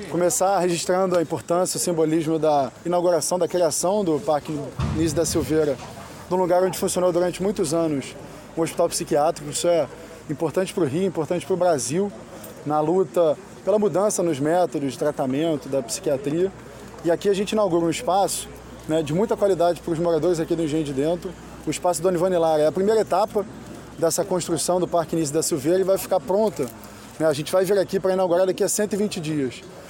Começar registrando a importância, o simbolismo da inauguração, da criação do Parque Nísio da Silveira, num lugar onde funcionou durante muitos anos um hospital psiquiátrico. Isso é importante para o Rio, importante para o Brasil, na luta pela mudança nos métodos de tratamento da psiquiatria. E aqui a gente inaugura um espaço, né, de muita qualidade para os moradores aqui do Engenho de Dentro, o espaço Dona Ivone Lara. É a primeira etapa dessa construção do Parque Nísio da Silveira e vai ficar pronta, né? A gente vai vir aqui para inaugurar daqui a 120 dias.